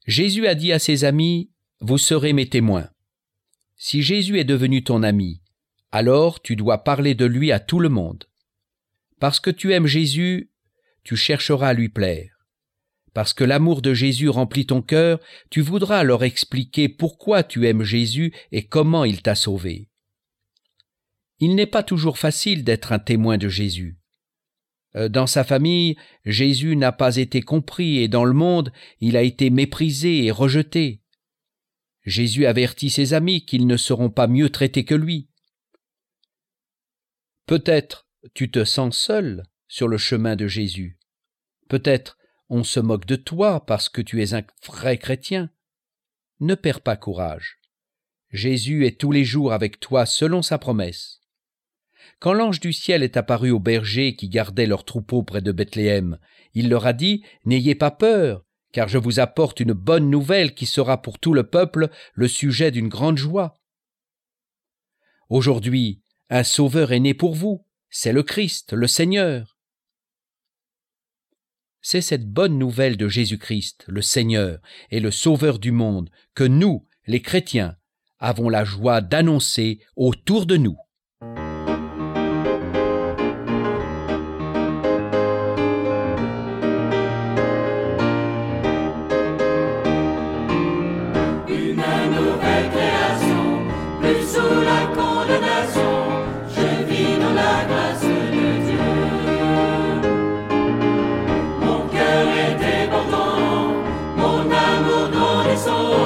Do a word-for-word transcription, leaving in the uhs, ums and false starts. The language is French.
Jésus a dit à ses amis, « Vous serez mes témoins ». Si Jésus est devenu ton ami, alors tu dois parler de lui à tout le monde. Parce que tu aimes Jésus, tu chercheras à lui plaire. Parce que l'amour de Jésus remplit ton cœur, tu voudras leur expliquer pourquoi tu aimes Jésus et comment il t'a sauvé. Il n'est pas toujours facile d'être un témoin de Jésus. Dans sa famille, Jésus n'a pas été compris et dans le monde, il a été méprisé et rejeté. Jésus avertit ses amis qu'ils ne seront pas mieux traités que lui. Peut-être tu te sens seul sur le chemin de Jésus. Peut-être on se moque de toi parce que tu es un vrai chrétien. Ne perds pas courage. Jésus est tous les jours avec toi selon sa promesse. Quand l'ange du ciel est apparu aux bergers qui gardaient leurs troupeaux près de Bethléem, il leur a dit « N'ayez pas peur, car je vous apporte une bonne nouvelle qui sera pour tout le peuple le sujet d'une grande joie. Aujourd'hui, un sauveur est né pour vous, c'est le Christ, le Seigneur. » C'est cette bonne nouvelle de Jésus-Christ, le Seigneur et le Sauveur du monde, que nous, les chrétiens, avons la joie d'annoncer autour de nous. Sous la condamnation, je vis dans la grâce de Dieu. Mon cœur est débordant, mon amour dans les sons.